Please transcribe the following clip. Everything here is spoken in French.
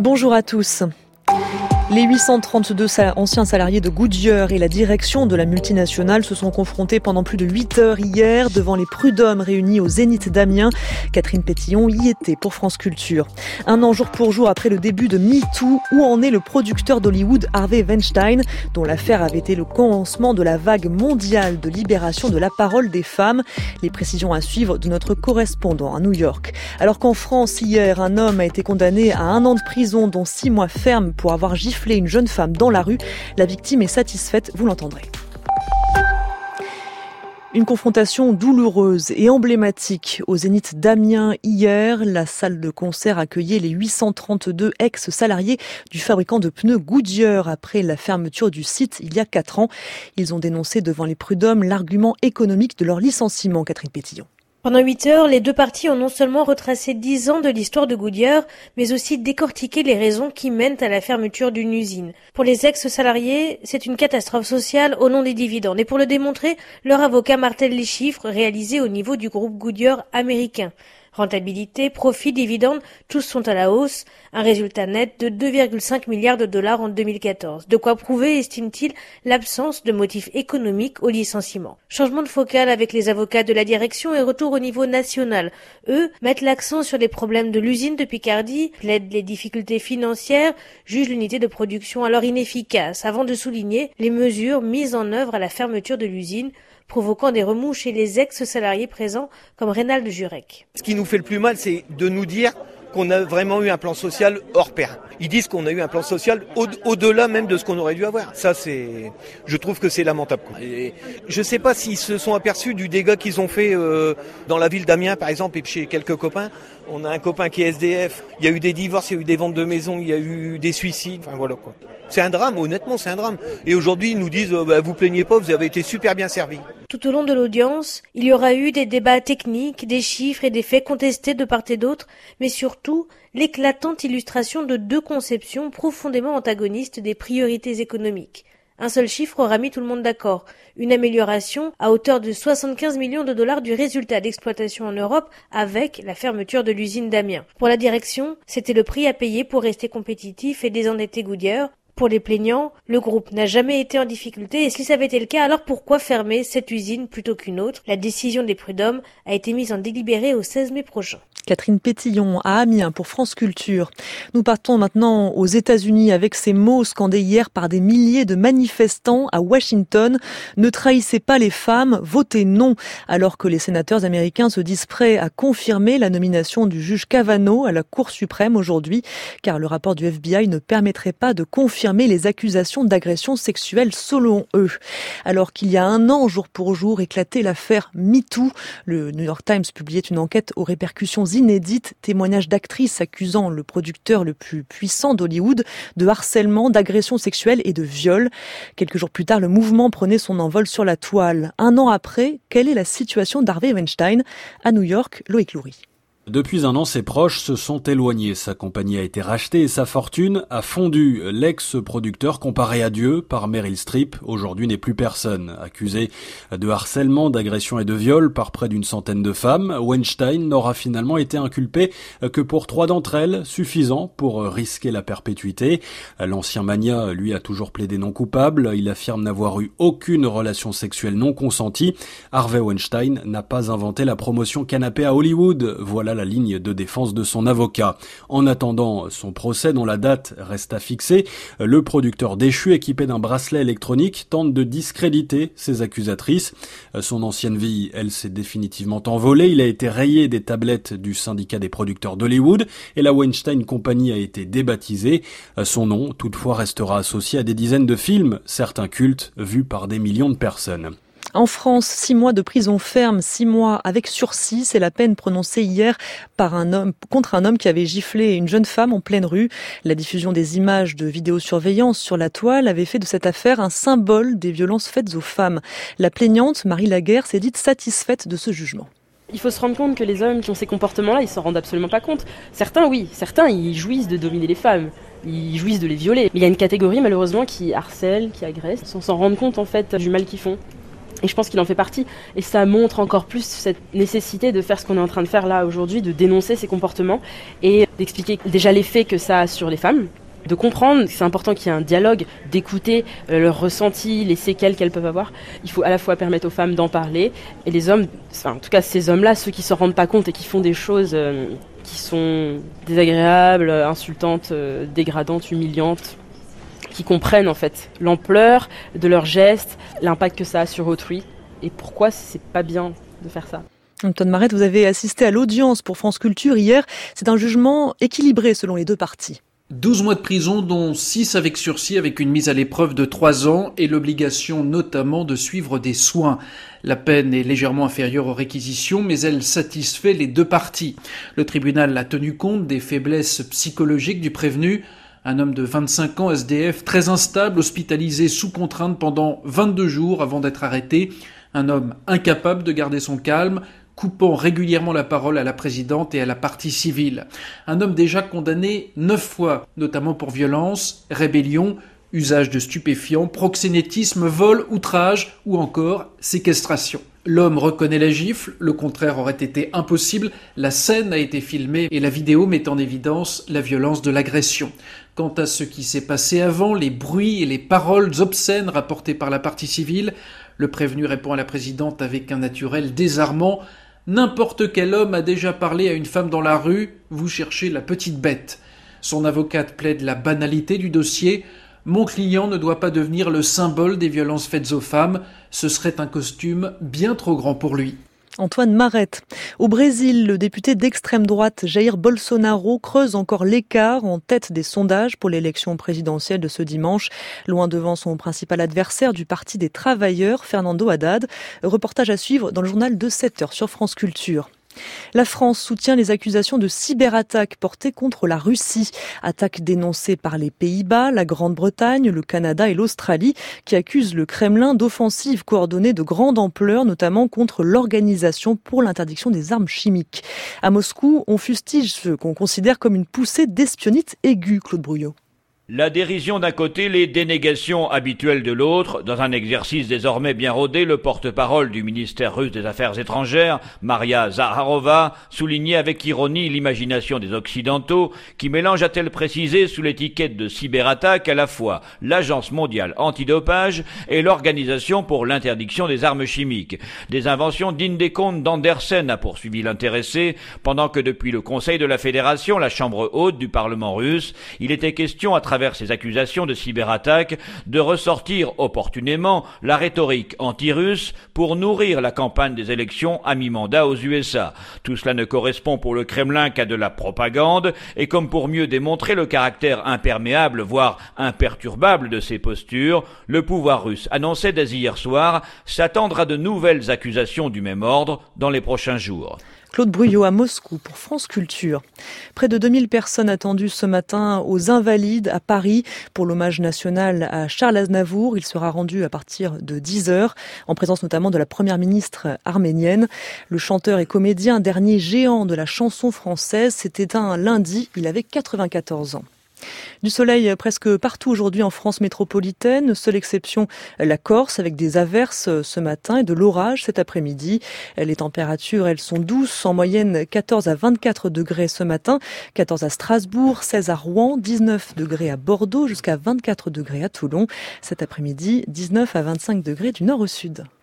Bonjour à tous. Les 832 anciens salariés de Goodyear et la direction de la multinationale se sont confrontés pendant plus de 8 heures hier devant les prud'hommes réunis au Zénith d'Amiens. Catherine Pétillon y était pour France Culture. Un an jour pour jour après le début de MeToo, où en est le producteur d'Hollywood Harvey Weinstein, dont l'affaire avait été le commencement de la vague mondiale de libération de la parole des femmes. Les précisions à suivre de notre correspondant à New York. Alors qu'en France, hier, un homme a été condamné à 1 an de prison, dont 6 mois ferme pour avoir giflé une jeune femme dans la rue. La victime est satisfaite, vous l'entendrez. Une confrontation douloureuse et emblématique au Zénith d'Amiens hier. La salle de concert accueillait les 832 ex-salariés du fabricant de pneus Goodyear après la fermeture du site il y a 4 ans. Ils ont dénoncé devant les prud'hommes l'argument économique de leur licenciement, Catherine Pétillon. Pendant 8 heures, les deux parties ont non seulement retracé 10 ans de l'histoire de Goodyear, mais aussi décortiqué les raisons qui mènent à la fermeture d'une usine. Pour les ex-salariés, c'est une catastrophe sociale au nom des dividendes. Et pour le démontrer, leur avocat martèle les chiffres réalisés au niveau du groupe Goodyear américain. Rentabilité, profit, dividendes, tous sont à la hausse. Un résultat net de 2,5 milliards de dollars en 2014. De quoi prouver, estime-t-il, l'absence de motifs économiques au licenciement. Changement de focale avec les avocats de la direction et retour au niveau national. Eux mettent l'accent sur les problèmes de l'usine de Picardie, plaident les difficultés financières, jugent l'unité de production alors inefficace, avant de souligner les mesures mises en œuvre à la fermeture de l'usine, provoquant des remous chez les ex-salariés présents comme Reynald Jurek. Ce qui nous fait le plus mal, c'est de nous dire qu'on a vraiment eu un plan social hors pair. Ils disent qu'on a eu un plan social au-delà même de ce qu'on aurait dû avoir. Ça, je trouve que c'est lamentable. Et je ne sais pas s'ils se sont aperçus du dégât qu'ils ont fait dans la ville d'Amiens, par exemple, et chez quelques copains. On a un copain qui est SDF. Il y a eu des divorces, il y a eu des ventes de maisons, il y a eu des suicides. Enfin voilà quoi. C'est un drame, honnêtement, c'est un drame. Et aujourd'hui, ils nous disent vous plaignez pas, vous avez été super bien servis. Tout au long de l'audience, il y aura eu des débats techniques, des chiffres et des faits contestés de part et d'autre, mais surtout l'éclatante illustration de deux conceptions profondément antagonistes des priorités économiques. Un seul chiffre aura mis tout le monde d'accord. Une amélioration à hauteur de 75 millions de dollars du résultat d'exploitation en Europe avec la fermeture de l'usine d'Amiens. Pour la direction, c'était le prix à payer pour rester compétitif et désendetter Goodyear. Pour les plaignants, le groupe n'a jamais été en difficulté et si ça avait été le cas, alors pourquoi fermer cette usine plutôt qu'une autre ? La décision des prud'hommes a été mise en délibéré au 16 mai prochain. Catherine Pétillon à Amiens pour France Culture. Nous partons maintenant aux États-Unis avec ces mots scandés hier par des milliers de manifestants à Washington. Ne trahissez pas les femmes, votez non. Alors que les sénateurs américains se disent prêts à confirmer la nomination du juge Kavanaugh à la Cour suprême aujourd'hui, car le rapport du FBI ne permettrait pas de confirmer les accusations d'agression sexuelle selon eux. Alors qu'il y a 1 an, jour pour jour, éclatait l'affaire MeToo, le New York Times publiait une enquête aux répercussions inédites, témoignages d'actrices accusant le producteur le plus puissant d'Hollywood de harcèlement, d'agression sexuelle et de viol. Quelques jours plus tard, le mouvement prenait son envol sur la toile. 1 an après, quelle est la situation d'Harvey Weinstein ? À New York, Loïc Loury. Depuis 1 an, ses proches se sont éloignés. Sa compagnie a été rachetée et sa fortune a fondu. L'ex-producteur, comparé à Dieu par Meryl Streep, aujourd'hui n'est plus personne. Accusé de harcèlement, d'agression et de viol par près d'1 centaine de femmes, Weinstein n'aura finalement été inculpé que pour 3 d'entre elles, suffisant pour risquer la perpétuité. L'ancien magnat, lui, a toujours plaidé non coupable. Il affirme n'avoir eu aucune relation sexuelle non consentie. Harvey Weinstein n'a pas inventé la promotion canapé à Hollywood. Voilà la ligne de défense de son avocat. En attendant son procès dont la date reste à fixer, le producteur déchu équipé d'un bracelet électronique tente de discréditer ses accusatrices. Son ancienne vie, elle, s'est définitivement envolée. Il a été rayé des tablettes du syndicat des producteurs d'Hollywood et la Weinstein Company a été débaptisée. Son nom, toutefois, restera associé à des dizaines de films, certains cultes, vus par des millions de personnes. En France, 6 mois de prison ferme, 6 mois avec sursis, c'est la peine prononcée hier contre un homme qui avait giflé une jeune femme en pleine rue. La diffusion des images de vidéosurveillance sur la toile avait fait de cette affaire un symbole des violences faites aux femmes. La plaignante, Marie Laguerre, s'est dite satisfaite de ce jugement. Il faut se rendre compte que les hommes qui ont ces comportements-là, ils s'en rendent absolument pas compte. Certains, oui, ils jouissent de dominer les femmes. Ils jouissent de les violer. Mais il y a une catégorie, malheureusement, qui harcèle, qui agresse, sans s'en rendre compte, en fait, du mal qu'ils font. Et je pense qu'il en fait partie. Et ça montre encore plus cette nécessité de faire ce qu'on est en train de faire là aujourd'hui, de dénoncer ces comportements et d'expliquer déjà les faits que ça a sur les femmes, de comprendre que c'est important qu'il y ait un dialogue, d'écouter leurs ressentis, les séquelles qu'elles peuvent avoir. Il faut à la fois permettre aux femmes d'en parler et les hommes, enfin, en tout cas ces hommes-là, ceux qui ne s'en rendent pas compte et qui font des choses qui sont désagréables, insultantes, dégradantes, humiliantes, qui comprennent en fait l'ampleur de leurs gestes, l'impact que ça a sur autrui et pourquoi c'est pas bien de faire ça. Antoine Marette, vous avez assisté à l'audience pour France Culture hier. C'est un jugement équilibré selon les deux parties. 12 mois de prison, dont 6 avec sursis, avec une mise à l'épreuve de 3 ans et l'obligation notamment de suivre des soins. La peine est légèrement inférieure aux réquisitions, mais elle satisfait les deux parties. Le tribunal a tenu compte des faiblesses psychologiques du prévenu. Un homme de 25 ans, SDF, très instable, hospitalisé sous contrainte pendant 22 jours avant d'être arrêté. Un homme incapable de garder son calme, coupant régulièrement la parole à la présidente et à la partie civile. Un homme déjà condamné 9 fois, notamment pour violence, rébellion, usage de stupéfiants, proxénétisme, vol, outrage ou encore séquestration. L'homme reconnaît la gifle, le contraire aurait été impossible, la scène a été filmée et la vidéo met en évidence la violence de l'agression. Quant à ce qui s'est passé avant, les bruits et les paroles obscènes rapportées par la partie civile, le prévenu répond à la présidente avec un naturel désarmant. N'importe quel homme a déjà parlé à une femme dans la rue, vous cherchez la petite bête. Son avocate plaide la banalité du dossier. Mon client ne doit pas devenir le symbole des violences faites aux femmes. Ce serait un costume bien trop grand pour lui. Antoine Marette. Au Brésil, le député d'extrême droite Jair Bolsonaro creuse encore l'écart en tête des sondages pour l'élection présidentielle de ce dimanche, loin devant son principal adversaire du Parti des travailleurs, Fernando Haddad. Reportage à suivre dans le journal de 7h sur France Culture. La France soutient les accusations de cyberattaques portées contre la Russie. Attaques dénoncées par les Pays-Bas, la Grande-Bretagne, le Canada et l'Australie qui accusent le Kremlin d'offensives coordonnées de grande ampleur, notamment contre l'Organisation pour l'interdiction des armes chimiques. À Moscou, on fustige ce qu'on considère comme une poussée d'espionnite aiguë, Claude Brouillot. La dérision d'un côté, les dénégations habituelles de l'autre. Dans un exercice désormais bien rodé, le porte-parole du ministère russe des Affaires étrangères, Maria Zakharova, soulignait avec ironie l'imagination des Occidentaux qui mélange, a-t-elle précisé, sous l'étiquette de cyberattaque à la fois l'Agence mondiale antidopage et l'Organisation pour l'interdiction des armes chimiques. Des inventions dignes des contes d'Andersen, a poursuivi l'intéressé, pendant que depuis le Conseil de la Fédération, la chambre haute du Parlement russe, il était question à travers ces accusations de cyberattaque, de ressortir opportunément la rhétorique anti-russe pour nourrir la campagne des élections à mi-mandat aux USA. Tout cela ne correspond pour le Kremlin qu'à de la propagande, et comme pour mieux démontrer le caractère imperméable, voire imperturbable de ces postures, le pouvoir russe annonçait dès hier soir s'attendre à de nouvelles accusations du même ordre dans les prochains jours. Claude Brouillot à Moscou pour France Culture. Près de 2000 personnes attendues ce matin aux Invalides à Paris pour l'hommage national à Charles Aznavour. Il sera rendu à partir de 10h, en présence notamment de la première ministre arménienne. Le chanteur et comédien, dernier géant de la chanson française, s'est éteint lundi. Il avait 94 ans. Du soleil presque partout aujourd'hui en France métropolitaine, seule exception la Corse avec des averses ce matin et de l'orage cet après-midi. Les températures, elles sont douces, en moyenne 14 à 24 degrés ce matin, 14 à Strasbourg, 16 à Rouen, 19 degrés à Bordeaux, jusqu'à 24 degrés à Toulon. Cet après-midi, 19 à 25 degrés du nord au sud.